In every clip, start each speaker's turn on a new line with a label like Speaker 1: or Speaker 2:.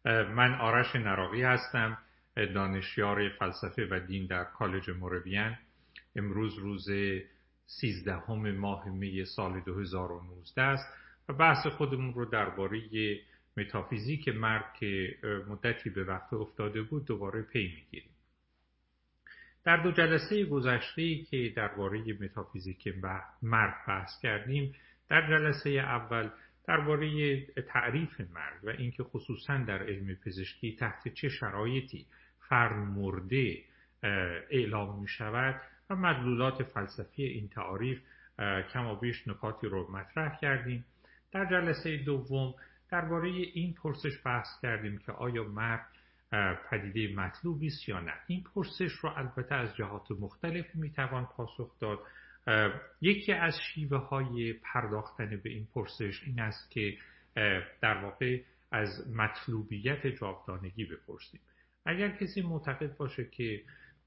Speaker 1: من آرش نراقی هستم، دانشیار فلسفه و دین در کالج مورویان. امروز روز 13 ماه می سال 2019 است و بحث خودمون رو درباره متافیزیک مرگ که مدتی به وقت افتاده بود دوباره پی میگیریم. در 2 جلسه گذشته‌ای که درباره متافیزیک مرگ بحث کردیم، در جلسه اول درباره تعریف مرگ و اینکه خصوصا در علم پزشکی تحت چه شرایطی فرد مرده اعلام می شود و مدلولات فلسفی این تعریف کم و بیش نکاتی رو مطرح کردیم. در جلسه دوم درباره این پرسش بحث کردیم که آیا مرگ پدیده مطلوبی است یا نه. این پرسش رو البته از جهات مختلفی میتوان پاسخ داد. یکی از شیوه های پرداختن به این پرسش این است که در واقع از مطلوبیت جاودانگی بپرسیم. اگر کسی معتقد باشه که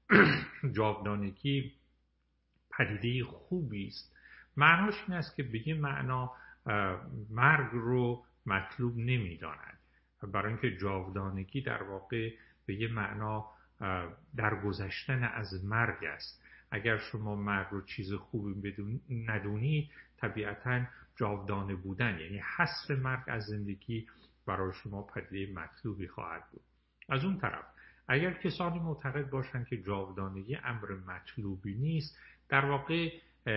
Speaker 1: جاودانگی پدیده خوبی است، معناش این است که به یه معنا مرگ رو مطلوب نمیداند، برای اینکه جاودانگی در واقع به یه معنا درگذشتن از مرگ است. اگر شما مرگ رو چیز خوبی ندونید، طبیعتاً جاودانه بودن یعنی حذف مرگ از زندگی برای شما پدیده مطلوبی خواهد بود. از اون طرف اگر کسانی معتقد باشند که جاودانگی امر مطلوبی نیست، در واقع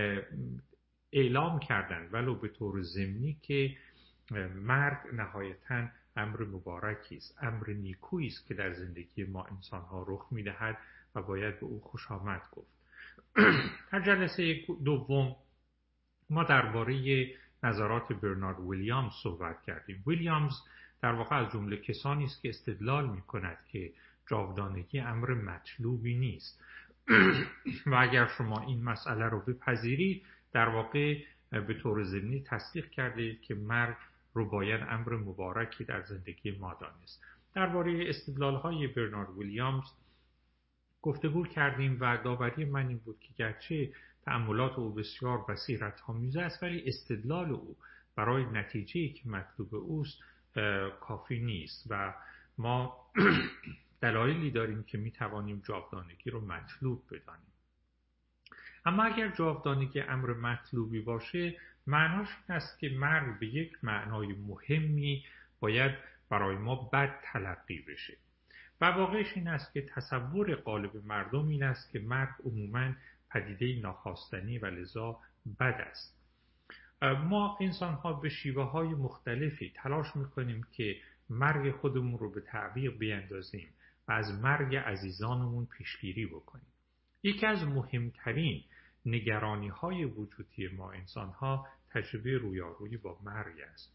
Speaker 1: اعلام کردن ولو به طور ضمنی که مرگ نهایتاً امر مبارکی است، امر نیکویی است که در زندگی ما انسان‌ها رخ می‌دهد و باید به او خوش آمد گفت. در جلسه دوم ما درباره نظرات برنارد ویلیامز صحبت کردیم. ویلیامز در واقع از جمله کسانی است که استدلال می‌کند که جاودانگی امر مطلوبی نیست و اگر شما این مسئله رو بپذیرید، در واقع به طور ضمنی تصدیق کردید که مرگ رو باید امر مبارکی در زندگی ما دانست. درباره استدلال‌های برنارد ویلیامز گفتگو کردیم و داوری من این بود که گرچه تأملات او بسیار بصیرت‌آمیز است، ولی استدلال او برای نتیجه‌ای که مطلوب اوست کافی نیست و ما دلایلی داریم که می‌توانیم جاودانگی رو مطلوب بدانیم. اما اگر جاودانگی امر مطلوبی باشه، معناش این است که مرگ به یک معنای مهمی باید برای ما بد تلقی بشه. و واقعش این است که تصور غالب مردم این است که مرگ عموماً پدیده ناخواستنی و لذا بد است. ما انسان‌ها به شیوه‌های مختلفی تلاش می‌کنیم که مرگ خودمون رو به تعویق بیندازیم و از مرگ عزیزانمون پیشگیری بکنیم. یکی از مهمترین نگرانی‌های وجودی ما انسان‌ها تجربه رویارویی با مرگ است.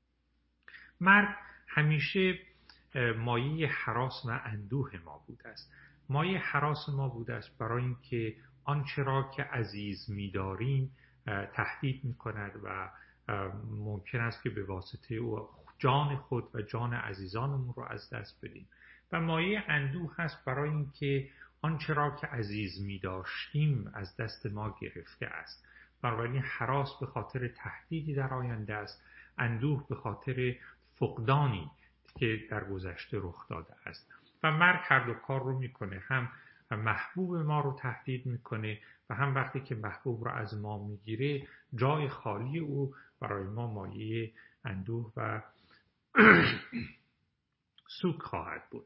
Speaker 1: مرگ همیشه مایه هراس و اندوه ما بوده است. مایه هراس ما بوده است برای اینکه آنچه را که عزیز می‌داریم تهدید می‌کند و ممکن است که به واسطه او جان خود و جان عزیزانمون رو از دست بدیم. و مایه اندوه هست برای اینکه آنچه را که عزیز می‌داشتیم از دست ما گرفته است. بنابراین هراس به خاطر تهدیدی در آینده است، اندوه به خاطر فقدانی که در گذشته رخ داده است. و مرگ هر دو کار رو میکنه، هم محبوب ما رو تهدید میکنه و هم وقتی که محبوب رو از ما میگیره، جای خالی او برای ما مایه اندوه و سوگ خواهد بود.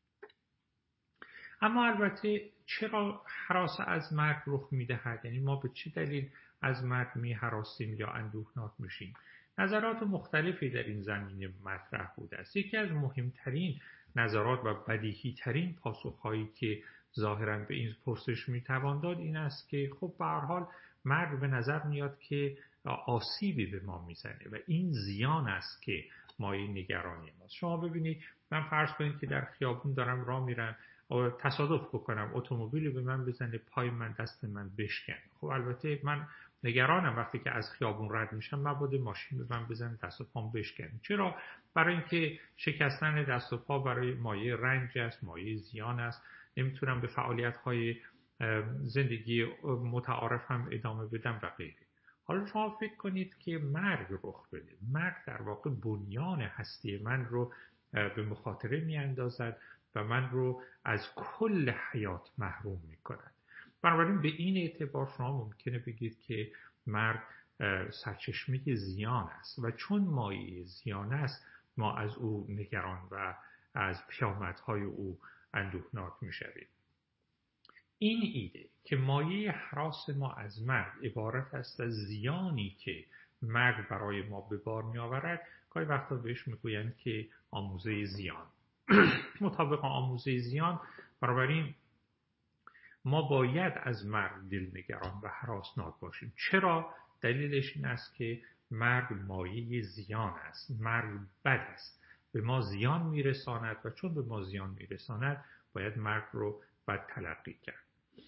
Speaker 1: اما البته چرا هراس از مرگ رخ میدهد؟ یعنی ما به چه دلیل از مرگ میهراسیم یا اندوهناک میشیم؟ نظرات مختلفی در این زمینه مطرح بوده است. یکی از مهمترین نظرات و بدیهی ترین پاسخهایی که ظاهراً به این پرسش میتوان داد این است که خب به هر حال مرگ به نظر میاد که آسیبی به ما میزنه و این زیان است که مایه نگرانی ماست. شما ببینید، من فرض کنید که در خیابون دارم راه میرم، تصادف بکنم، اتومبیلی به من بزنه، پای من، دست من بشکنه. خب البته من نگرانم وقتی که از خیابون رد میشم مبادا ماشین به من بزنه، دست و پام بشکنه. چرا؟ برای اینکه شکستن دست و پا برای مایه رنج است، مایه زیان است. نمیتونم به فعالیت‌های زندگی متعارفم ادامه بدم و غیره. حالا شما فکر کنید که مرگ رخ بده. مرگ در واقع بنیان هستی من رو به مخاطره میاندازد و من رو از کل حیات محروم میکند. بنابراین به این اعتبار شما ممکنه بگید که مرگ سرچشمه زیان است و چون مایه زیان است ما از او نگران و از پیامدهای او اندوهناک میشویم. این ایده که مایه هراس ما از مرگ عبارت است از زیانی که مرگ برای ما به بار می آورد، گاهی وقتا بهش میگویند که آموزه زیان. مطابق آموزه زیان، بنابراین ما باید از مرگ دلنگران و هراسناک باشیم. چرا؟ دلیلش این است که مرگ مایه زیان است. مرگ بد است، به ما زیان میرساند و چون به ما زیان میرساند باید مرگ رو بد تلقی کرد.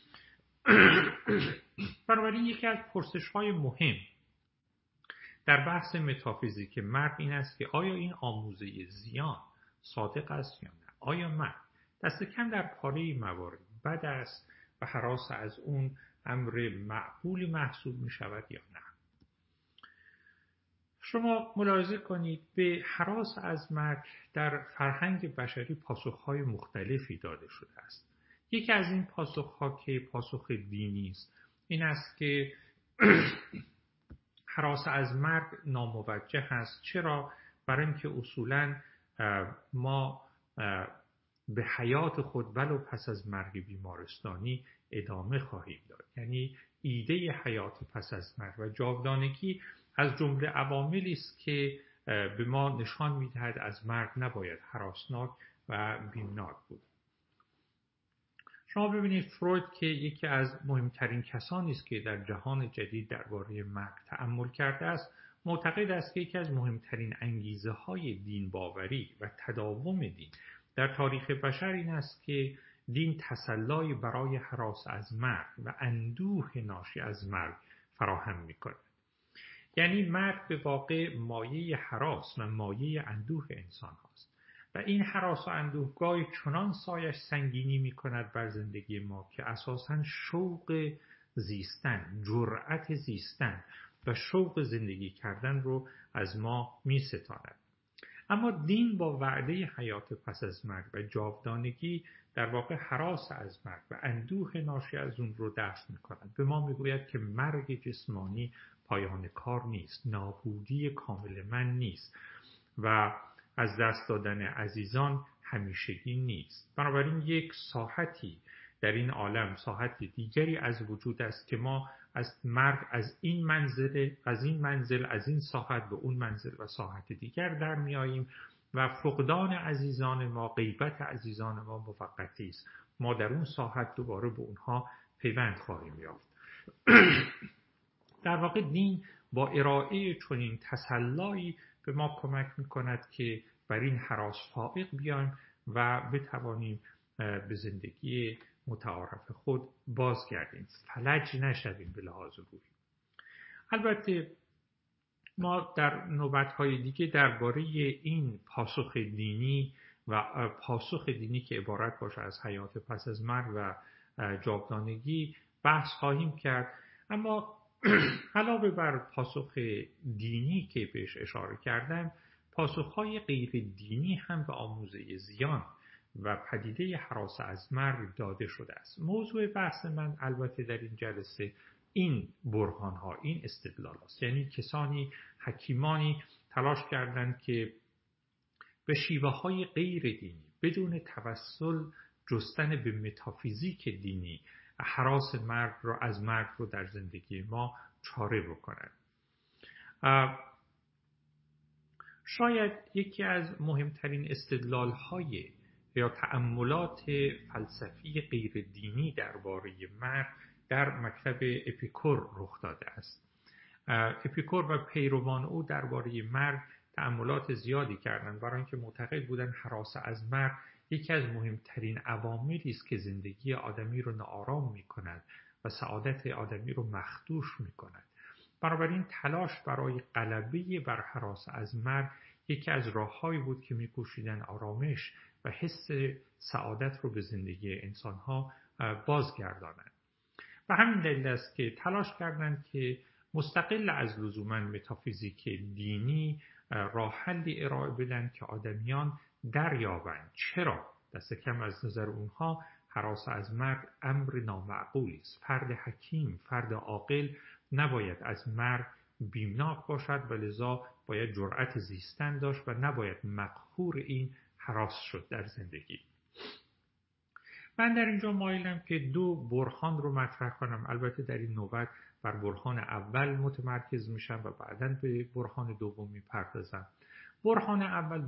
Speaker 1: بنابراین یکی از پرسش‌های مهم در بحث متافیزیک مرگ این است که آیا این آموزه زیان صادق است یا نه؟ آیا مرگ دست کم در پاره موارد بد است و هراس از اون امر معقولی محسوب می شود یا نه؟ شما ملاحظه کنید به هراس از مرگ در فرهنگ بشری پاسخهای مختلفی داده شده است. یکی از این پاسخها که پاسخ دینی است این است که هراس از مرگ ناموجه است. چرا؟ برای اینکه اصولاً ما به حیات خود ولو پس از مرگ بیمارستانی ادامه خواهیم داد. یعنی ایده حیات پس از مرگ و جاودانگی از جمله عواملی است که به ما نشان می‌دهد از مرگ نباید هراسناک و بیمناک بود. شما ببینید فروید که یکی از مهمترین کسانی است که در جهان جدید درباره مرگ تأمل کرده است، معتقد است که یکی از مهمترین انگیزه‌های دین باوری و تداوم دین در تاریخ بشر این است که دین تسلای برای هراس از مرگ و اندوه ناشی از مرگ فراهم می‌کند. یعنی مرگ به واقع مایه هراس و مایه اندوه انسان هاست و این هراس و اندوه گاهی چنان سایش سنگینی می‌کند بر زندگی ما که اساساً شوق زیستن، جرأت زیستن و شوق زندگی کردن رو از ما می‌ستاند. اما دین با وعده حیات پس از مرگ و جاودانگی در واقع هراس از مرگ و اندوه ناشی از اون رو دفع می‌کند. به ما می‌گوید که مرگ جسمانی پایان کار نیست، نابودی کامل من نیست و از دست دادن عزیزان همیشگی نیست. بنابراین یک ساحتی در این عالم، ساحت دیگری از وجود است که ما از مرگ از این منزل از این ساحت به اون منزل و ساحت دیگر در میاییم و فقدان عزیزان ما، غیبت عزیزان ما موقتی است. ما در اون ساحت دوباره به اونها پیوند خواهیم یافت. در واقع دین با ارائه چنین تسلایی به ما کمک میکند که بر این هراس فائق بیایم و بتوانیم به زندگی متعارف خود بازگردیم، فلج نشویم به لحاظ روحی. البته ما در نوبت‌های دیگه درباره این پاسخ دینی و پاسخ دینی که عبارت باشه از حیات پس از مرگ و جاودانگی بحث خواهیم کرد. اما علاوه بر پاسخ دینی که بهش اشاره کردم، پاسخ‌های غیر دینی هم به آموزه زیان و پدیده هراس از مرگ داده شده است. موضوع بحث من البته در این جلسه این برهان‌ها، این استدلال است. یعنی کسانی، حکیمانی تلاش کردند که به شیوه‌های غیر دینی بدون توسل جستن به متافیزیک دینی هراس مرگ رو از مرگ رو در زندگی ما چاره بکنند. شاید یکی از مهمترین استدلال‌های یا تأملات فلسفی غیر دینی درباره مرگ در مکتب اپیکور رخ داده است. اپیکور و پیروان او درباره مرگ تأملات زیادی کردند، برای اینکه معتقد بودند هراس از مرگ یکی از مهمترین عواملی است که زندگی آدمی رو ناآرام می‌کند و سعادت آدمی رو مخدوش می‌کند. بنابراین تلاش برای غلبه بر هراس از مرگ یکی از راه‌هایی بود که می‌کوشیدند آرامش و حس سعادت رو به زندگی انسان‌ها بازگردانند. و همین دلیل است که تلاش کردند که مستقل از لزوما متافیزیک دینی راه حلی ارائه بدن که آدمیان دریابند چرا دست کم از نظر اونها هراس از مرگ امر نامعقولی است. فرد حکیم، فرد عاقل نباید از مرگ بیمناک باشد و لذا باید جرأت زیستن داشت و نباید مقهور این هراس شد در زندگی. من در اینجا مایلم که دو برهان رو مطرح کنم. البته در این نوبت بر برهان اول متمرکز میشم و بعداً به برهان دوم میپردازم. برهان اول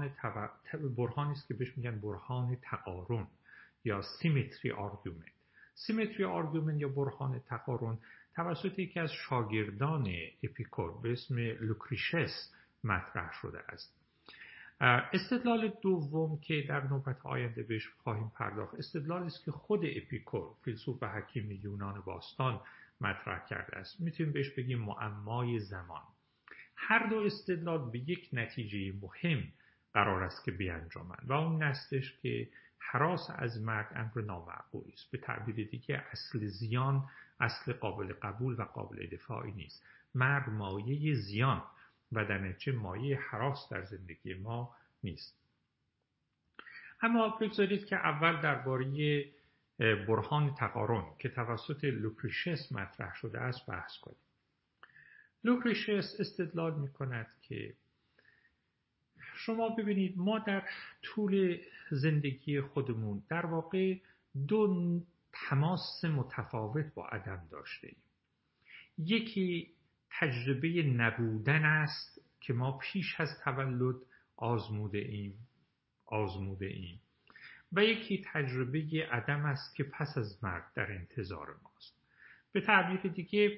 Speaker 1: برهانی است که بهش میگن برهان تقارن یا سیمتری آرگومنت. سیمتری آرگومنت یا برهان تقارن توسط یکی از شاگردان اپیکور به اسم لوکریشس مطرح شده است. استدلال دوم که در نوبت آینده بهش خواهیم پرداخت استدلالی است که خود اپیکور فیلسوف و حکیم یونان باستان مطرح کرده است. میتونیم بهش بگیم معمای زمان. هر دو استدلال به یک نتیجه مهم قرار است که بیانجامند و اون هستش که هراس از مرگ امر نامعقولی است. به تعبیر دیگه اصل زیان اصل قابل قبول و قابل دفاعی نیست. مرگ مایه زیان و در نتیجه مایه هراس در زندگی ما نیست. اما بگذارید که اول درباره برهان تقارن که توسط لوکریشس مطرح شده است بحث کنیم. لوکریشس استدلال می کند که شما ببینید ما در طول زندگی خودمون در واقع دو تماس متفاوت با عدم داشته ایم. یکی تجربه نبودن است که ما پیش از تولد آزموده ایم و یکی تجربه عدم است که پس از مرگ در انتظار ماست. به تعبیر دیگه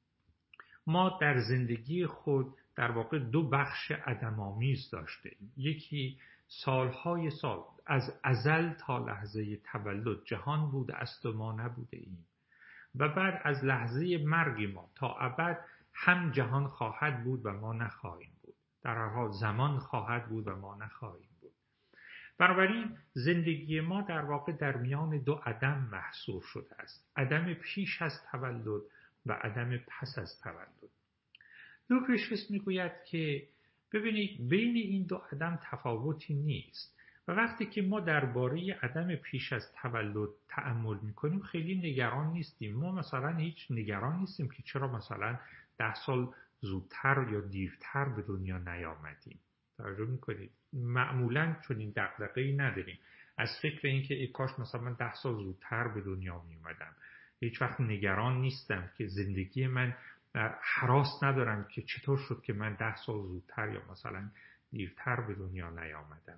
Speaker 1: ما در زندگی خود در واقع دو بخش عدم‌آمیز داشتیم. یکی سالهای سال از ازل تا لحظه تولد جهان بوده است و ما نبوده ایم و بعد از لحظه مرگ ما تا ابد هم جهان خواهد بود و ما نخواهیم بود. در هر حال زمان خواهد بود و ما نخواهیم بود. بنابراین زندگی ما در واقع در میان دو عدم محصور شده است. عدم پیش از تولد و عدم پس از تولد. لوکریشس میگوید که ببینید بین این دو عدم تفاوتی نیست و وقتی که ما درباره عدم پیش از تولد تأمل میکنیم خیلی نگران نیستیم. ما مثلا هیچ نگران نیستیم که چرا مثلا 10 سال زودتر یا دیرتر به دنیا نیامدیم. توجه میکنید؟ معمولا چون این دغدغه‌ای نداریم از فکر اینکه ای کاش مثلا من 10 سال زودتر به دنیا میومدم. هیچ وقت نگران نیستم که زندگی من هراس ندارم که چطور شد که من 10 سال زودتر یا مثلا دیرتر به دنیا نیامدم.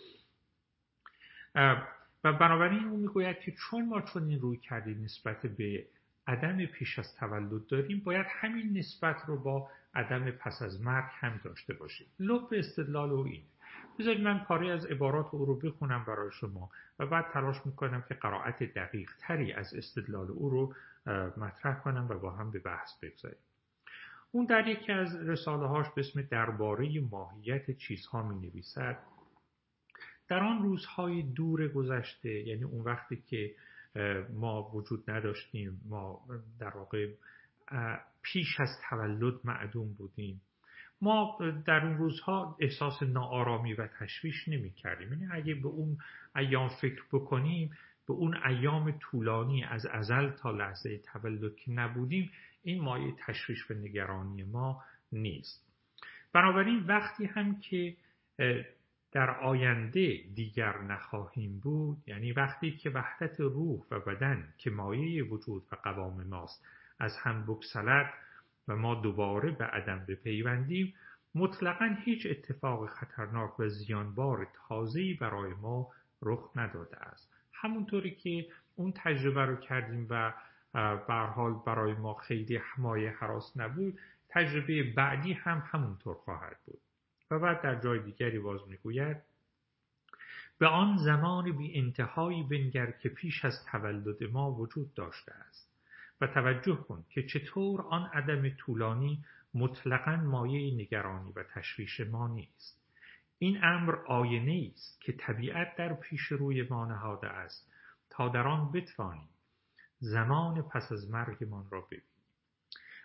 Speaker 1: و بنابراین اون میگوید که چون ما این روی کردیم نسبت به عدم پیش از تولد داریم باید همین نسبت رو با عدم پس از مرگ هم داشته باشیم. لب استدلال او اینه. بذارید من پاره از عبارات او رو بخونم برای شما و بعد تلاش میکنم که قرائت دقیق تری از استدلال او رو مطرح کنم و با هم به بحث بگذاریم. اون در یکی از رساله هاش به اسم درباره ماهیت چیزها می نویسد در آن روزهای دور گذشته، یعنی اون وقتی که ما وجود نداشتیم، ما در واقع پیش از تولد معدوم بودیم، ما در اون روزها احساس ناآرامی و تشویش نمی کردیم. یعنی اگه به اون ایام فکر بکنیم، به اون ایام طولانی از ازل تا لحظه تولد که نبودیم، این مایه تشویش و نگرانی ما نیست. بنابراین وقتی هم که در آینده دیگر نخواهیم بود، یعنی وقتی که وحدت روح و بدن که مایه وجود و قوام ماست از هم بگسلد و ما دوباره به عدم بپیوندیم، مطلقاً هیچ اتفاق خطرناک و زیانبار تازه‌ای برای ما رخ نداده است. همونطوری که اون تجربه رو کردیم و به هر حال برای ما خیلی مایه هراس نبود، تجربه بعدی هم همونطور خواهد بود. و بعد در جای دیگری باز میگوید به آن زمان بی انتهایی بنگر که پیش از تولد ما وجود داشته است و توجه کن که چطور آن عدم طولانی مطلقاً مایه نگرانی و تشویش ما نیست. این امر آینه است که طبیعت در پیش روی ما نهاده است تا در آن بتوانیم زمان پس از مرگمان را ببینیم.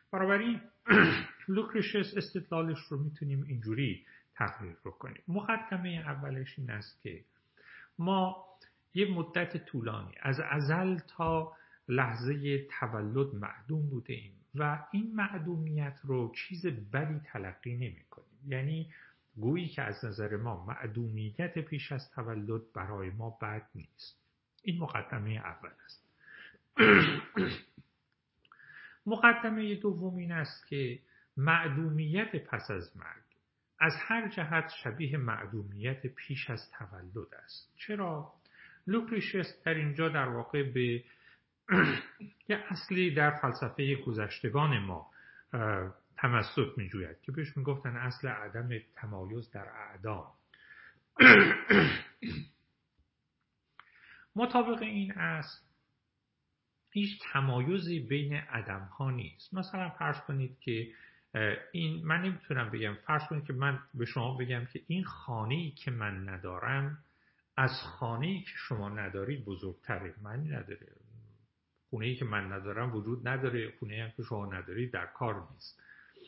Speaker 1: بنابراین لوکریشس استدلالش رو میتونیم اینجوری تقریر رو کنیم. مقدمه اولش این است که ما یه مدت طولانی از ازل تا لحظه تولد معدوم بوده ایم و این معدومیت رو چیز بدی تلقی نمی کنیم. یعنی گویی که از نظر ما معدومیت پیش از تولد برای ما بد نیست. این مقدمه اول است. مقدمه دوم این است که معدومیت پس از مرگ از هر جهت شبیه معدومیت پیش از تولد است. چرا؟ لوکریشس در اینجا در واقع به یه اصلی در فلسفه گذشتگان ما تمسک می‌جوید که بهش میگفتن اصل عدم تمایز در اعدام. مطابق این اصل هیچ تمایزی بین عدم‌ها نیست. مثلا فرض کنید که من نمیتونم بگم، فرض کنید که من به شما بگم که این خانه‌ای که من ندارم از خانه‌ای که شما ندارید بزرگتره. معنی نداره. خونه‌ای که من ندارم وجود نداره، خونه‌ای هم که شما ندارید در کار نیست.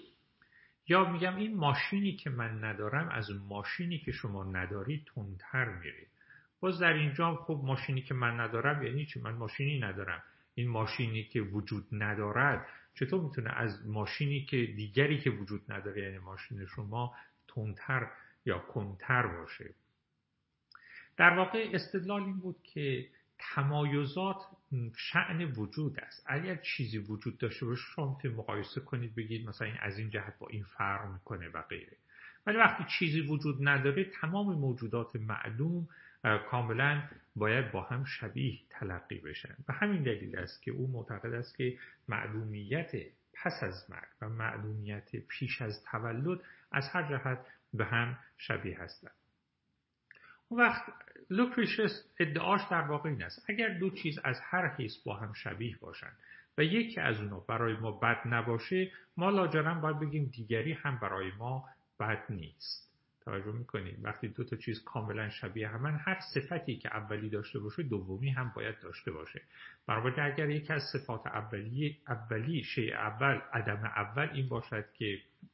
Speaker 1: یا میگم این ماشینی که من ندارم از ماشینی که شما ندارید تندتر میره. باز در اینجا خب ماشینی که من ندارم یعنی چی؟ من ماشینی ندارم. این ماشینی که وجود ندارد چطور میتونه از ماشینی که دیگری که وجود نداره یعنی ماشین شما تندتر یا کندتر باشه؟ در واقع استدلال این بود که تمایزات شأن وجود است. اگر چیزی وجود داشته باشه شما میتونید مقایسه کنید بگید مثلا این از این جهت با این فرق میکنه و غیره. ولی وقتی چیزی وجود نداره تمام موجودات معدوم کاملا باید با هم شبیه تلقی بشن و همین دلیل است که او معتقد است که معدومیت پس از مرگ و معدومیت پیش از تولد از هر جهت به هم شبیه هستند. اون وقت لوکریشس ادعاش در واقع این است اگر دو چیز از هر حیث با هم شبیه باشن و یکی از اونها برای ما بد نباشه ما لاجرم باید بگیم دیگری هم برای ما بد نیست. توجه میکنید؟ وقتی دو تا چیز کاملا شبیه همن هر صفتی که اولی داشته باشه دومی هم باید داشته باشه. بنابراین اگر یکی از صفات اولی شیء اول عدم اول این باشد که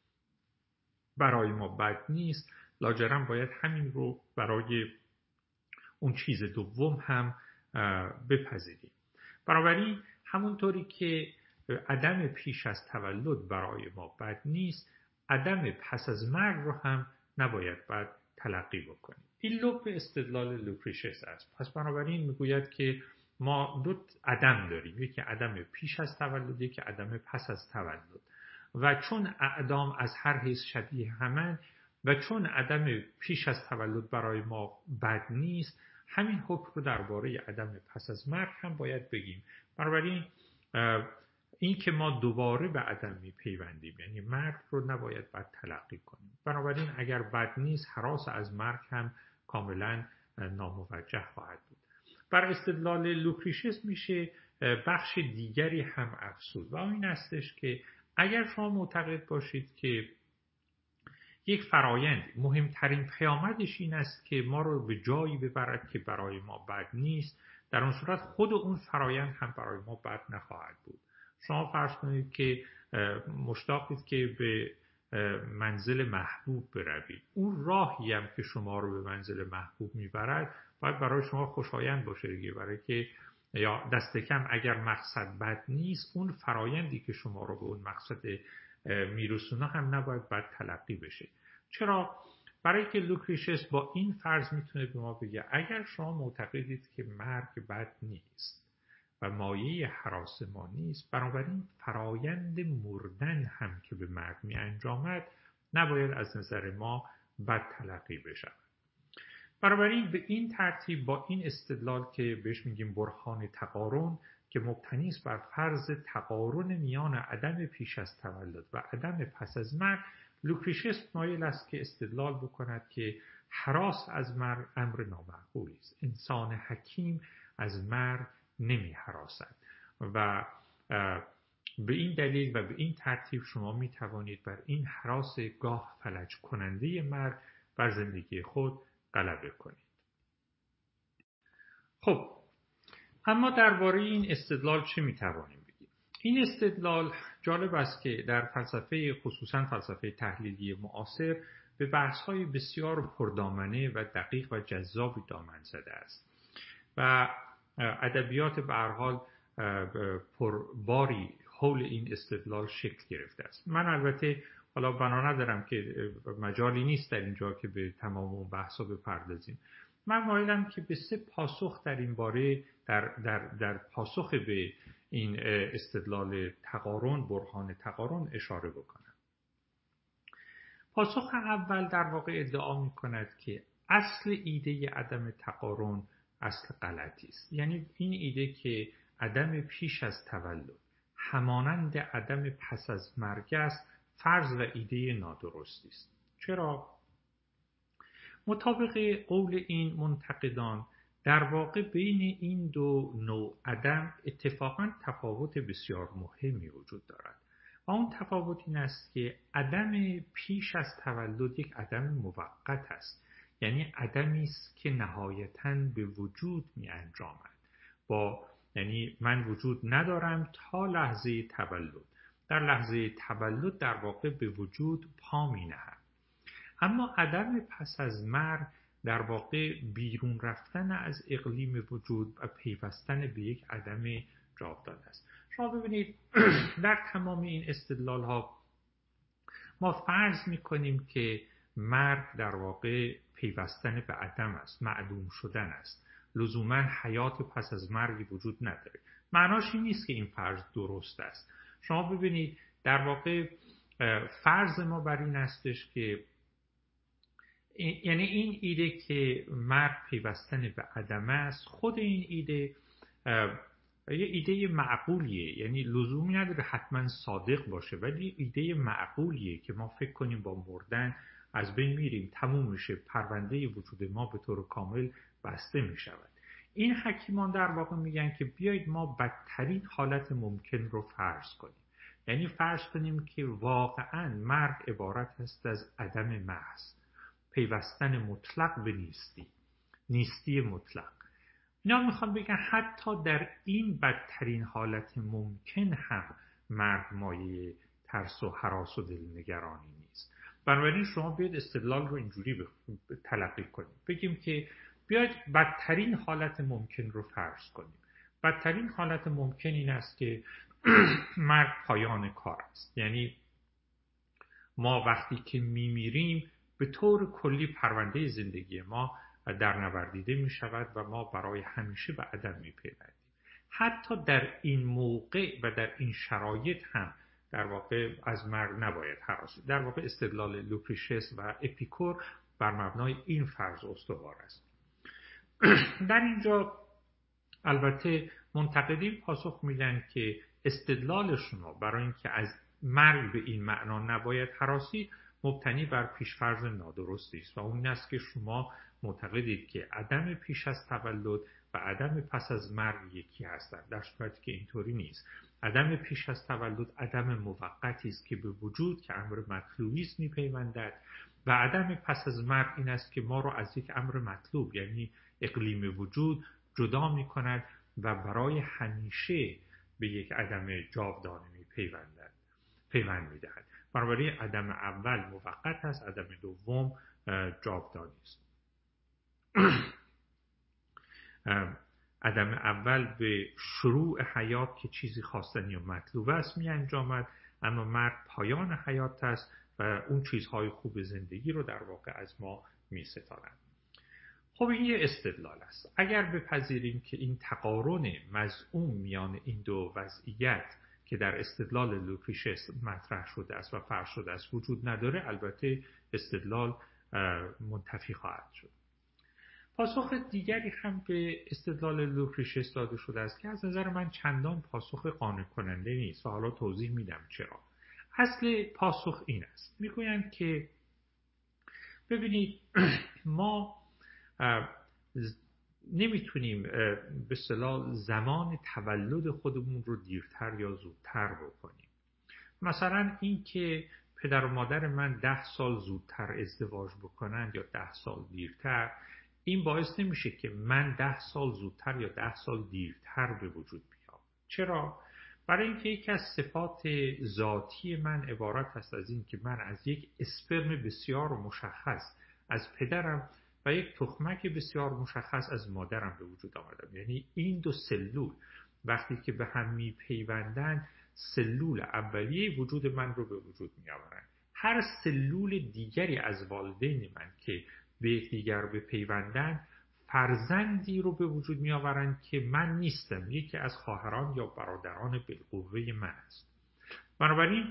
Speaker 1: برای ما بد نیست لاجرم باید همین رو برای اون چیز دوم هم بپذیریم. بنابراین همونطوری که عدم پیش از تولد برای ما بد نیست عدم پس از مرگ رو هم نباید بد تلقی بکنیم. این لب استدلال لوکریشس است. پس بنابراین میگوید که ما دو عدم داریم، یکی عدم پیش از تولد یکی عدم پس از تولد و چون اعدام از هر حیث شبیه همن و چون عدم پیش از تولد برای ما بد نیست همین حکم رو درباره عدم پس از مرگ هم باید بگیم. بنابراین این که ما دوباره به عدم میپیوندیم یعنی مرگ رو نباید بد تلقی کنیم. بنابراین اگر بد نیست هراس از مرگ هم کاملا ناموجه خواهد بود. بر استدلال لوکریشس میشه بخش دیگری هم افزود و این استش که اگر شما معتقد باشید که یک فرایند مهمترین پیامدش این است که ما رو به جایی ببرد که برای ما بد نیست، در اون صورت خود اون فرایند هم برای ما بد نخواهد بود. شما فرض کنید که مشتاقید که به منزل محبوب بروید. اون راهی هم که شما رو به منزل محبوب میبرد باید برای شما خوشایند باشه دیگه، برای که یا دست کم اگر مقصد بد نیست اون فرایندی که شما رو به اون مقصد میرسونه هم نباید بد تلقی بشه. چرا؟ برای که لوکریشس با این فرض میتونه به ما بگه اگر شما معتقدید که مرگ بد نیست و مایه هراس ما نیست بنابراین فرایند مردن هم که به مرگ می انجامد نباید از نظر ما بد تلقی بشه. بنابراین به این ترتیب با این استدلال که بهش میگیم برهان تقارن که مبتنی است بر فرض تقارن میان عدم پیش از تولد و عدم پس از مرگ لوکریشس مایل است که استدلال بکند که هراس از مرگ امر نامعقولی است. انسان حکیم از مرگ نمی هراسد و به این دلیل و به این ترتیب شما می توانید بر این هراس گاه فلج کننده مرگ بر زندگی خود غلبه کنید. خب اما درباره این استدلال چه می توانیم بگیم؟ این استدلال جالب است که در فلسفه، خصوصا فلسفه تحلیلی معاصر، به بحث‌های بسیار پردامنه و دقیق و جذابی دامن زده است و ادبیات به هر حال پرباری حول این استدلال شکل گرفته است. من البته حالا بنا ندارم که مجالی نیست در اینجا که به تمام اون بحثا بپردازیم. من مایلم که به 3 پاسخ در این باره در پاسخ به این استدلال تقارن، برهان تقارن اشاره بکنم. پاسخ اول در واقع ادعا می کند که اصل ایده عدم تقارن اصل غلطی است. یعنی این ایده که عدم پیش از تولد همانند عدم پس از مرگ است، فرض و ایده نادرستی است. چرا؟ مطابق قول این منتقدان در واقع بین این دو نوع عدم اتفاقاً تفاوت بسیار مهمی وجود دارد و اون تفاوت این است که عدم پیش از تولد یک عدم موقت است، یعنی عدمی است که نهایتاً به وجود می انجامد. یعنی من وجود ندارم تا لحظه تولد، در لحظه تولد در واقع به وجود پا می نهم. اما عدم پس از مرگ در واقع بیرون رفتن از اقلیم وجود و پیوستن به یک عدم جاودانه است. شما ببینید در تمام این استدلال ها ما فرض می کنیم که مرگ در واقع پیوستن به عدم است، معدوم شدن است، لزوما حیات پس از مرگی وجود نداره. معناش این نیست که این فرض درست است. شما ببینید در واقع فرض ما بر این استش که یعنی این ایده که مرگ پیوستن به عدم است، خود این ایده یه ایده معقولیه، یعنی لزومی نداره حتما صادق باشه، ولی ایده معقولیه که ما فکر کنیم با مردن از بین میریم، تموم میشه، پرونده وجود ما به طور کامل بسته میشود. این حکیمان در واقع میگن که بیایید ما بدترین حالت ممکن رو فرض کنیم، یعنی فرض کنیم که واقعا مرگ عبارت است از عدم محض، پیوستن مطلق به نیستی مطلق. اینا میخوام بگن حتی در این بدترین حالت ممکن هم مرگ مایه ترس و هراس و دلنگرانی نیست. بنابراین شما بیاید استدلال رو اینجوری تلقی کنیم، بگیم که بیاید بدترین حالت ممکن رو فرض کنیم. بدترین حالت ممکن این است که مرگ پایان کار است، یعنی ما وقتی که میمیریم به طور کلی پرونده زندگی ما در نوردیده می شود و ما برای همیشه به عدم می پیوندیم. حتی در این موقع و در این شرایط هم در واقع از مرگ نباید هراسید. در واقع استدلال لوکریشس و اپیکور بر مبنای این فرض استوار است. در اینجا البته منتقدین پاسخ میدن که استدلال شما برای اینکه از مرگ به این معنا نباید هراسید مبتنی بر پیشفرض نادرستی است و اون این است که شما معتقدید که عدم پیش از تولد و عدم پس از مرگ یکی هستند، در صورتی که اینطوری نیست. عدم پیش از تولد عدم موقتی است که به وجود که امر مطلوبی است میپیوندد و عدم پس از مرگ این است که ما را از یک امر مطلوب یعنی اقلیم وجود جدا میکند و برای همیشه به یک عدم جاودانه پیوند میدهد. بنابراین عدم اول موقت است، عدم دوم جاودانی است. عدم اول به شروع حیات که چیزی خواستنی و مطلوب است می انجامد، اما مرگ پایان حیات است و اون چیزهای خوب زندگی رو در واقع از ما می ستاند. خب این یه استدلال است. اگر بپذیریم که این تقارن مزعوم میان این دو وضعیت که در استدلال لوکریشس مطرح شده است و فرض شده است وجود نداره، البته استدلال منتفی خواهد شد. پاسخ دیگری هم به استدلال لوکریشس داده شده است که از نظر من چندان پاسخ قانع کننده نیست و حالا توضیح میدم چرا. اصل پاسخ این است، میگویند که ببینید ما نمیتونیم به اصطلاح زمان تولد خودمون رو دیرتر یا زودتر بکنیم. مثلا این که پدر و مادر من 10 سال زودتر ازدواج بکنن یا 10 سال دیرتر، این باعث نمیشه که من 10 سال زودتر یا 10 سال دیرتر به وجود بیام. چرا؟ برای اینکه یکی از صفات ذاتی من عبارت است از این که من از یک اسپرم بسیار مشخص از پدرم و یک تخمک بسیار مشخص از مادرم به وجود آمدم. یعنی این دو سلول وقتی که به هم میپیوندن سلول اولیه وجود من رو به وجود میآورند. هر سلول دیگری از والدین من که به یکدیگر بپیوندن فرزندی رو به وجود می آورند که من نیستم، یکی از خواهران یا برادران بالقوه من است. بنابراین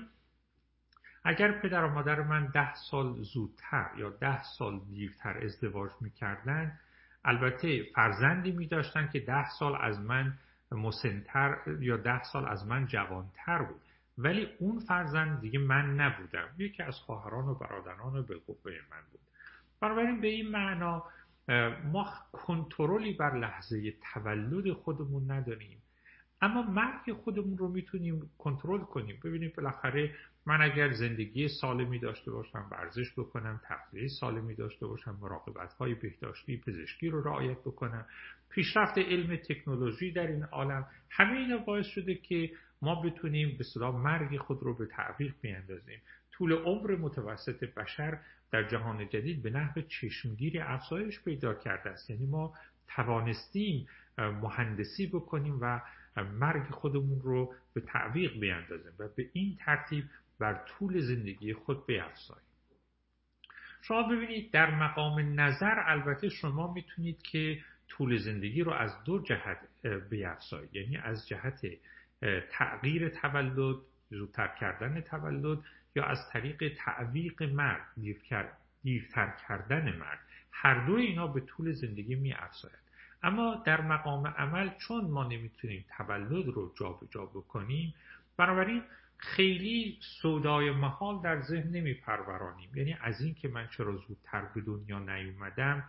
Speaker 1: اگر پدر و مادر من 10 سال زودتر یا 10 سال دیرتر ازدواج می کردن، البته فرزندی می داشتن که 10 سال از من مسنتر یا 10 سال از من جوانتر بود، ولی اون فرزند دیگه من نبودم، یکی از خواهران و برادران بالقوه من بود. بنابراین به این معنا ما کنترلی بر لحظه تولد خودمون نداریم، اما مرگ خودمون رو میتونیم کنترل کنیم. ببینید بالاخره من اگر زندگی سالمی داشته باشم، ورزش بکنم، تغذیه سالمی داشته باشم، مراقبت‌های بهداشتی پزشکی رو رعایت بکنم، پیشرفت علم تکنولوژی در این عالم، همه اینا باعث شده که ما بتونیم به اصطلاح مرگ خود رو به تعویق بیاندازیم. طول عمر متوسط بشر در جهان جدید به نحو چشمگیری افزایش پیدا کرده است. یعنی ما توانستیم مهندسی بکنیم و مرگ خودمون رو به تعویق بیاندازیم و به این ترتیب بر طول زندگی خود بیفزاییم. شما ببینید در مقام نظر البته شما میتونید که طول زندگی رو از دو جهت بیفزایید، یعنی از جهت تغییر تولد، زودتر کردن تولد، یا از طریق تعویق مرگ، دیرتر کردن مرگ. هر دو اینا به طول زندگی می‌افزاید. اما در مقام عمل چون ما نمیتونیم تولد رو جابجا بکنیم، بنابراین خیلی سودای محال در ذهن نمیپرورانیم. یعنی از این که من چرا زودتر به دنیا نیومدم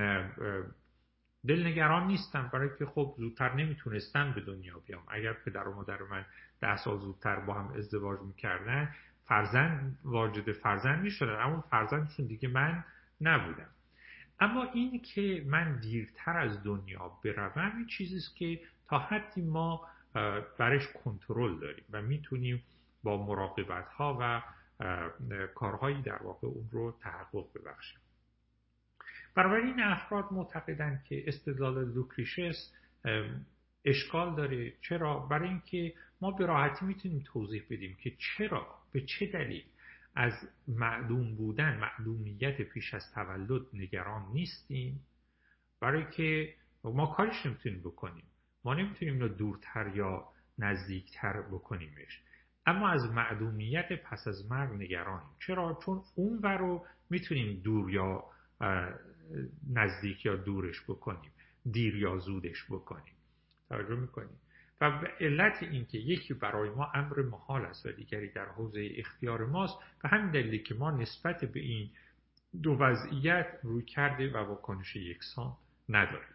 Speaker 1: دلنگران نیستم، برای که خب زودتر نمیتونستم به دنیا بیام. اگر پدر و مادر من 10 سال زودتر با هم ازدواج میکردن، فرزند واجد فرزند میشدن، اما فرزندشون دیگه من نبودم. اما این که من دیرتر از دنیا بروم این چیزیست که تا حدی ما برش کنترل داریم و میتونیم با مراقبت ها و کارهایی در واقع اون رو تحقق ببخشیم. برای این افراد معتقدند که استدلال لوکریشس اشکال داره. چرا؟ برای اینکه ما به راحتی میتونیم توضیح بدیم که چرا، به چه دلیل از معدوم بودن، معدومیت پیش از تولد نگران نیستیم. برای که ما کارش نمیتونیم بکنیم، ما نمیتونیم اینو دورتر یا نزدیکتر بکنیمش، اما از معدومیت پس از مرگ نگرانیم. چرا؟ چون اون رو میتونیم دور یا نزدیک یا دورش بکنیم، دیر یا زودش بکنیم. توجه میکنیم؟ و به علت اینکه یکی برای ما امر محال است و دیگری در حوزه اختیار ماست، به همین دلیل که ما نسبت به این دو وضعیت روی کرده و واکنش یکسان نداریم.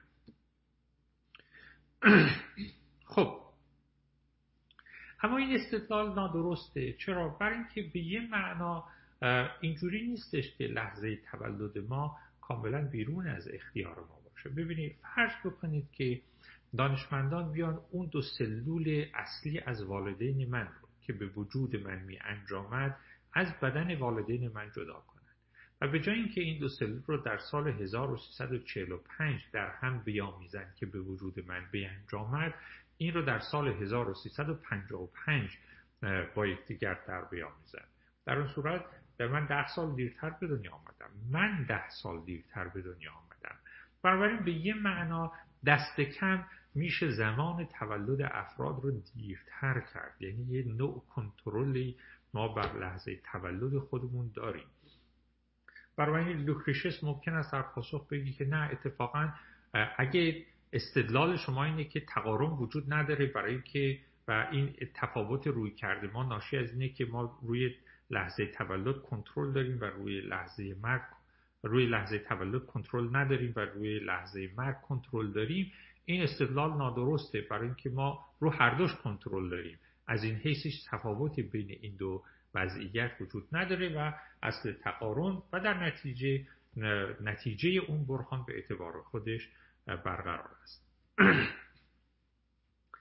Speaker 1: خب اما این استدلال نادرسته. چرا؟ برای اینکه به یه معنا اینجوری نیستش که لحظه تولد ما کاملا بیرون از اختیار ما باشه. ببینید فرض بکنید که دانشمندان بیان اون دو سلول اصلی از والدین من رو که به وجود من می انجامد از بدن والدین من جدا کنند و به جای اینکه این دو سلول رو در سال 1345 در هم بیامیزند که به وجود من بیانجامد، این رو در سال 1355 با یکدیگر در بیامیزند. در اون صورت من 10 سال دیرتر به دنیا آمدم، من 10 سال دیرتر به دنیا آمدم. بنابراین به یه معنا دست کم میشه زمان تولد افراد رو دیرتر کرد. یعنی یه نوع کنترلی ما بر لحظه تولد خودمون داریم. برای لوکریشس ممکن است در پاسخ بگی که نه، اتفاقا اگه استدلال شما اینه که تقارن وجود نداره برای که و این تفاوت روی کرده ما ناشی از اینه که ما روی لحظه تولد کنترل داریم و روی لحظه تولد کنترل نداریم و روی لحظه مرگ کنترل داریم، این استدلال نادرسته، برای اینکه ما رو هر دوش کنترل داریم. از این حیث هیچ تفاوتی بین این دو وضعیت وجود نداره و اصل تقارن و در نتیجه اون برهان به اعتبار خودش برقرار است.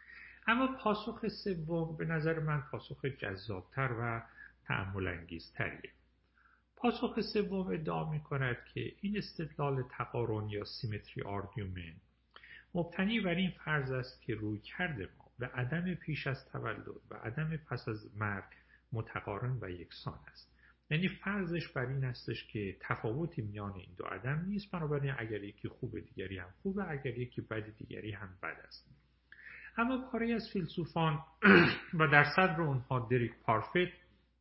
Speaker 1: اما پاسخ سوم به نظر من پاسخ جذابتر و تأمل انگیزتریه. پاسخ سوم ادعا می کند که این استدلال تقارن یا سیمتری آرگومنت مبتنی بر این فرض است که رویکرد ما به عدم پیش از تولد و عدم پس از مرگ متقارن و یکسان است. یعنی فرضش بر این استش که تفاوتی میان این دو عدم نیست، بنابراین اگر یکی خوبه دیگری هم خوبه، اگر یکی بد دیگری هم بد است. اما پاره از فیلسوفان و در صدر اونها دریک پارفیت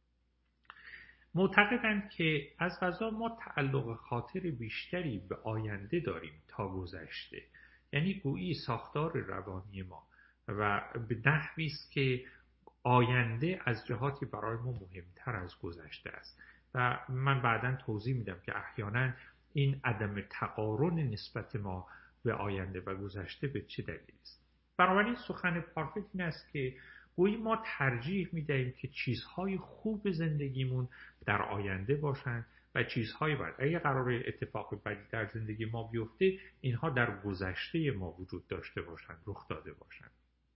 Speaker 1: معتقدند که از قضا ما تعلق خاطر بیشتری به آینده داریم تا گذشته. یعنی گویی ساختار روانی ما و به نحوی است که آینده از جهاتی برای ما مهمتر از گذشته است و من بعداً توضیح میدم که احیانا این عدم تقارن نسبت ما به آینده و گذشته به چه دلیلی است. بنابراین سخن پارفیت این است که گویی ما ترجیح میدهیم که چیزهای خوب زندگیمون در آینده باشند و چیزهای بد اگه قرار اتفاق بدی در زندگی ما بیفته اینها در گذشته ما وجود داشته باشند، رخ داده باشند.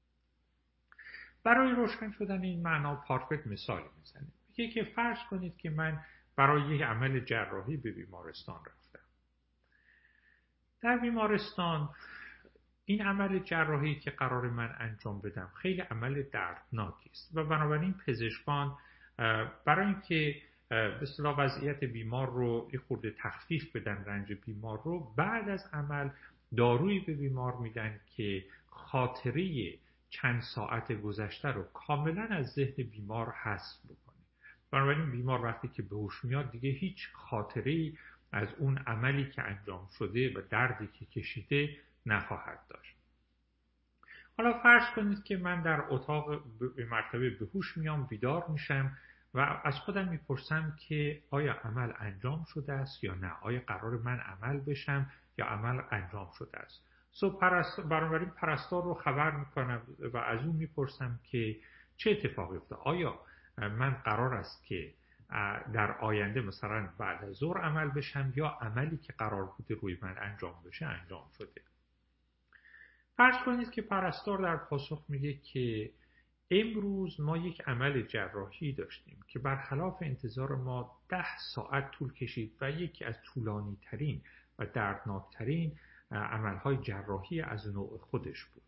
Speaker 1: برای روشن شدن این معنا پارفیت مثالی میزنه. میگه که فرض کنید که من برای یک عمل جراحی به بیمارستان رفتم. در بیمارستان این عمل جراحی که قرار من انجام بدم خیلی عمل دردناکی است و بنابراین پزشکان برای اینکه به اصطلاح وضعیت بیمار رو یه خورده تخفیف بدن، رنج بیمار رو، بعد از عمل دارویی به بیمار میدن که خاطره چند ساعت گذشته رو کاملا از ذهن بیمار حذف بکنه. بنابراین بیمار وقتی که به هوش میاد دیگه هیچ خاطره‌ای از اون عملی که انجام شده و دردی که کشیده نخواهد داشت. حالا فرض کنید که من در اتاق به مرتبه به هوش میام، بیدار میشم و از خودم میپرسم که آیا عمل انجام شده است یا نه؟ آیا قرار من عمل بشم یا عمل انجام شده است؟ بنابراین پرستار رو خبر میکنم و از اون میپرسم که چه اتفاقی افتاد؟ آیا من قرار است که در آینده مثلا بعد از ظهر عمل بشم یا عملی که قرار بوده روی من انجام بشه انجام شده؟ فرض کنید که پرستار در پاسخ میگه که امروز ما یک عمل جراحی داشتیم که برخلاف انتظار ما 10 ساعت طول کشید و یکی از طولانی ترین و دردناکترین عملهای جراحی از نوع خودش بود.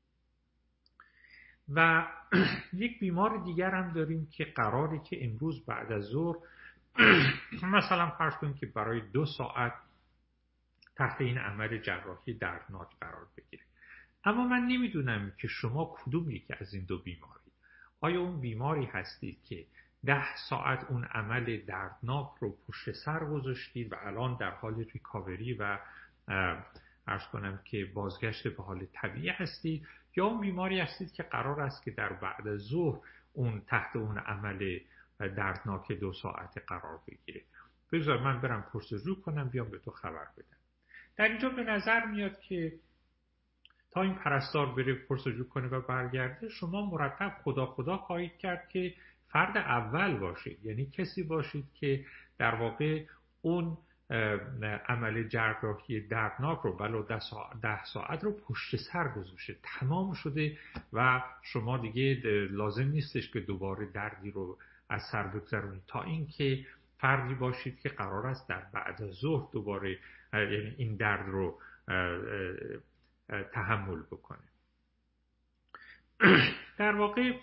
Speaker 1: و یک بیمار دیگر هم داریم که قراره که امروز بعد از ظهر مثلا فرض کنید که برای 2 ساعت تحت این عمل جراحی دردناک قرار بگیره. اما من نمیدونم که شما کدوم یکی از این دو بیماری. آیا اون بیماری هستید که 10 ساعت اون عمل دردناک رو پشت سر گذاشتید و الان در حال ریکاوری و عرض کنم که بازگشت به حال طبیعی هستید، یا اون بیماری هستید که قرار است که در بعد از ظهر اون تحت اون عمل دردناک 2 ساعته قرار بگیره؟ بذار من برم پرسجو کنم بیام به تو خبر بدم. در اینجا به نظر میاد که تا این پرستار بره پرسجو کنه و برگرده شما مرتب خدا خواهید کرد که فرد اول باشید، یعنی کسی باشید که در واقع اون عمل جراحی دردناک رو بلو 10 ساعت رو پشت سر گذاشته، تمام شده و شما دیگه لازم نیستش که دوباره دردی رو از سر بگذرونید، تا اینکه فردی باشید که قرار است در بعد از ظهر دوباره یعنی این درد رو تحمل بکنه. در واقع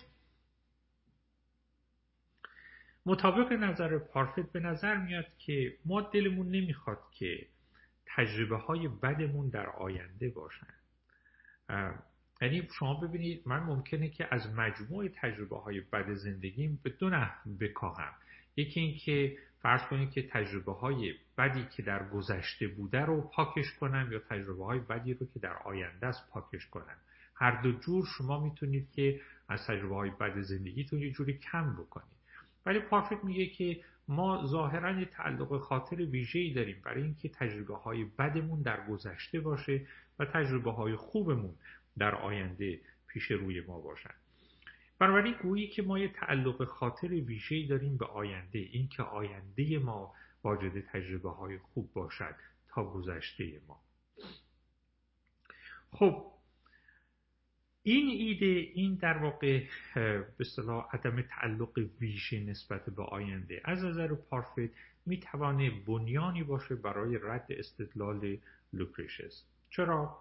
Speaker 1: مطابق نظر پارفیت به نظر میاد که ما دلمون نمیخواد که تجربه های بدمون در آینده باشن. یعنی شما ببینید من ممکنه که از مجموع تجربه های بد زندگیم به 2 نحو بکاهم. یکی این که فرض کنید که تجربه های بدی که در گذشته بوده رو پاکش کنم یا تجربه های بدی رو که در آینده است پاکش کنم. هر دو جور شما میتونید که از تجربه های بد زندگیتون یه جوری کم بکنید. ولی پارفیت میگه که ما ظاهراً یه تعلق خاطر ویژه‌ای داریم برای اینکه تجربه های بدمون در گذشته باشه و تجربه های خوبمون در آینده پیش روی ما باشن. بنابراین گویی که ما یه تعلق خاطر ویژه‌ای داریم به آینده، این که آینده ما واجد تجربه های خوب باشد تا گذشته ما. خب این ایده، این در واقع به اصطلاح عدم تعلق ویژه نسبت به آینده از نظر پارفیت میتوانه بنیانی باشه برای رد استدلال لوکریشس. چرا؟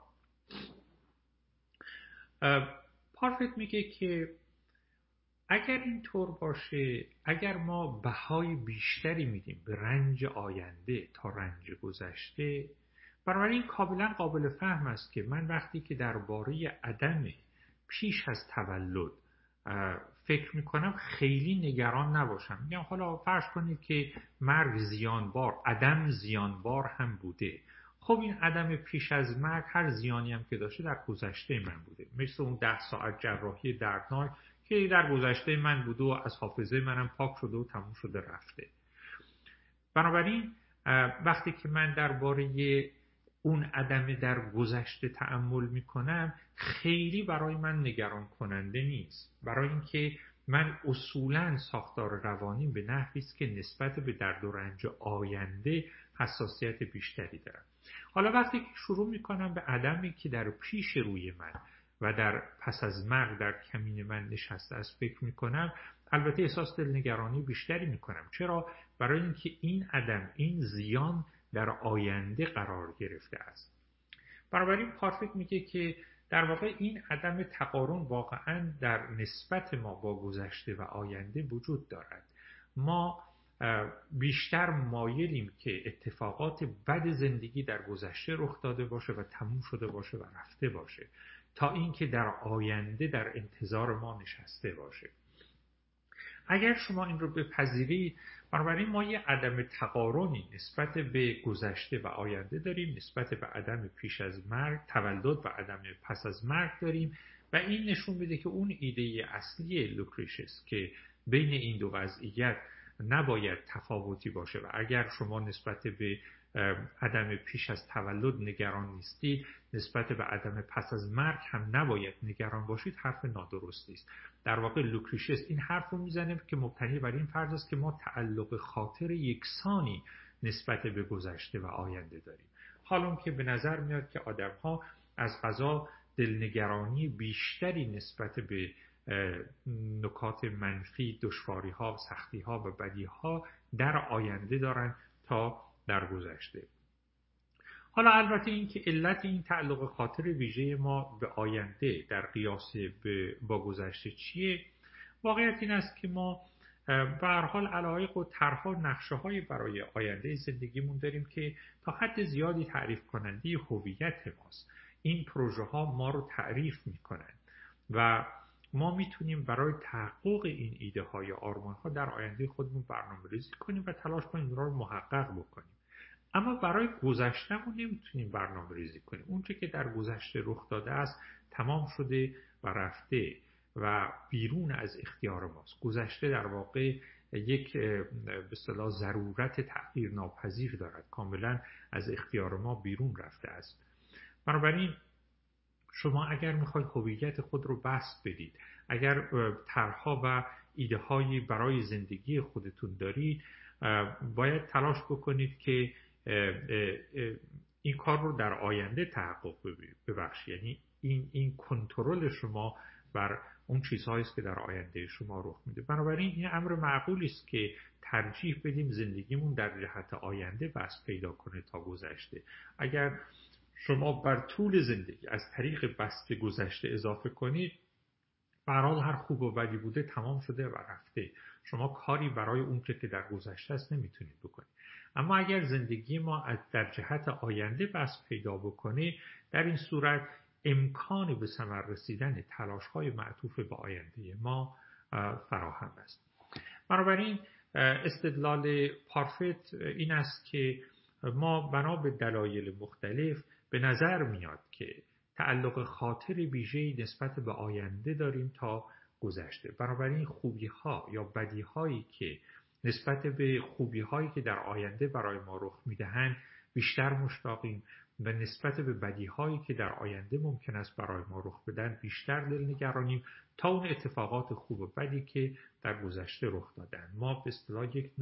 Speaker 1: پارفیت میگه که اگر این طور باشه، اگر ما بهای بیشتری میدیم به رنج آینده تا رنج گذشته، بنابراین کاملا قابل فهم است که من وقتی که درباره عدم پیش از تولد فکر میکنم خیلی نگران نباشم. میگم حالا فرض کنید که مرگ زیانبار، عدم زیانبار هم بوده. خب این عدم پیش از مرگ هر زیانی هم که داشته در گذشته من بوده، مثل اون 10 ساعت جراحی دردناک که در گذشته من بوده و از حافظه منم پاک شده و تموم شده رفته. بنابراین وقتی که من درباره اون عدم در گذشته تأمل میکنم خیلی برای من نگران کننده نیست، برای اینکه من اصولاً ساختار روانی به نحوی است که نسبت به درد و رنج آینده حساسیت بیشتری دارم. حالا وقتی که شروع میکنم به عدمی که در پیش روی من و در پس از مرگ در کمین من نشسته است فکر میکنم، البته احساس دلنگرانی بیشتری میکنم. چرا؟ برای اینکه این عدم، این زیان در آینده قرار گرفته است. بنابراین پارفیت میگه که در واقع این عدم تقارن واقعا در نسبت ما با گذشته و آینده وجود دارد. ما بیشتر مایلیم که اتفاقات بد زندگی در گذشته رخ داده باشه و تموم شده باشه و رفته باشه تا اینکه در آینده در انتظار ما نشسته باشه. اگر شما این رو بپذیرید، بنابراین ما یه عدم تقارنی نسبت به گذشته و آینده داریم، نسبت به عدم پیش از مرگ، تولد و عدم پس از مرگ داریم و این نشون میده که اون ایده اصلی لوکریشس که بین این دو وضعیت نباید تفاوتی باشه و اگر شما نسبت به عدم پیش از تولد نگران نیستید، نسبت به عدم پس از مرگ هم نباید نگران باشید، حرف نادرستی است. در واقع لوکریشس این حرف رو میزنه که مبتنی بر این فرض است که ما تعلق خاطر یکسانی نسبت به گذشته و آینده داریم، حالا که به نظر میاد که آدم‌ها از قضا دلنگرانی بیشتری نسبت به نکات منفی، دشواری‌ها، سختی‌ها و بدی‌ها در آینده دارن تا در گذشته. حالا البته این که علت این تعلق خاطر ویژه ما به آینده در قیاس با گذشته چیه؟ واقعیت این است که ما به هر حال علایق و طرح‌ها و نقشه‌های برای آینده زندگیمون داریم که تا حد زیادی تعریف کننده هویت ماست. این پروژه ها ما رو تعریف میکنن و ما میتونیم برای تحقق این ایده ها یا آرمان ها در آینده خودمون برنامه ریزی کنیم و تلاش کنیم اونها رو محقق بکنیم. اما برای گذشته‌مون نمیتونیم برنامه ریزی کنیم. اونچه که در گذشته رخ داده است تمام شده و رفته و بیرون از اختیار ماست. گذشته در واقع یک به اصطلاح ضرورت تغییر ناپذیر دارد، کاملا از اختیار ما بیرون رفته است. بنابراین شما اگر میخواید هویت خود رو بسط بدید، اگر طرح‌ها و ایده‌هایی برای زندگی خودتون دارید، باید تلاش بکنید که این کار رو در آینده تحقق ببخشید. یعنی این کنترل شما بر اون چیزهایی است که در آینده شما رخ میده. بنابراین این امر معقولی است که ترجیح بدیم زندگیمون در جهت آینده بسط پیدا کنه تا گذشته. اگر شما بر طول زندگی از طریق بسط گذشته اضافه کنید، به هر حال هر خوب و بدی بوده تمام شده و رفته. شما کاری برای اون که در گذشته است نمیتونید بکنید. اما اگر زندگی ما در جهت آینده بسط پیدا بکنه، در این صورت امکان به ثمر رسیدن تلاش‌های معطوف به آینده ما فراهم است. بنابراین استدلال پارفیت این است که ما بنا به دلایل مختلف به نظر میاد که تعلق خاطر ویژه‌ای نسبت به آینده داریم تا گذشته. بنابراین خوبی‌ها یا بدی‌هایی که نسبت به خوبی‌هایی که در آینده برای ما رخ می‌دهند بیشتر مشتاقیم و نسبت به بدی‌هایی که در آینده ممکن است برای ما رخ بدن بیشتر دلنگرانیم تا اون اتفاقات خوب و بدی که در گذشته رخ دادن. ما به اصطلاح یک نوع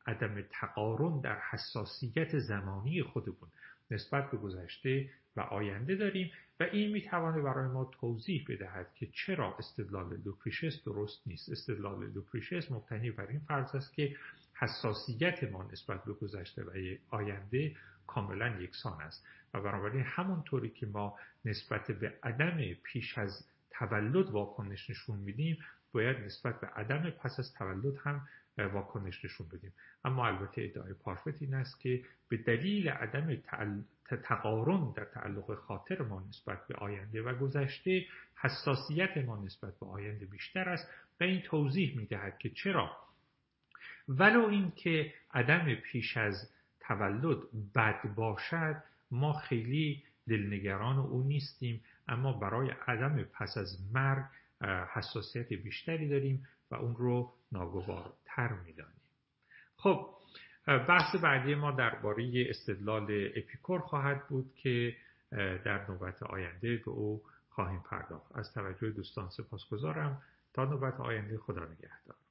Speaker 1: عدم تقارن در حساسیت زمانی خودمون نسبت به گذشته و آینده داریم و این میتواند برای ما توضیح بدهد که چرا استدلال لوکریشس درست نیست. استدلال لوکریشس مبتنی بر این فرض است که حساسیت ما نسبت به گذشته و آینده کاملا یکسان است و بنابراین همونطوری که ما نسبت به عدم پیش از تولد واکنش نشون میدیم باید نسبت به عدم پس از تولد هم واکنش نشون بدیم. اما البته ادعای پارفت این است که به دلیل عدم تقارن در تعلق خاطر ما نسبت به آینده و گذشته حساسیت ما نسبت به آینده بیشتر است و این توضیح میدهد که چرا ولو این که عدم پیش از تولد بد باشد ما خیلی دلنگران او نیستیم، اما برای عدم پس از مرگ حساسیت بیشتری داریم و اون رو ناگوارتر می‌دانیم. خب بحث بعدی ما درباره استدلال اپیکور خواهد بود که در نوبت آینده به او خواهیم پرداخت. از توجه دوستان سپاسگزارم. تا نوبت آینده، خدا نگهدار.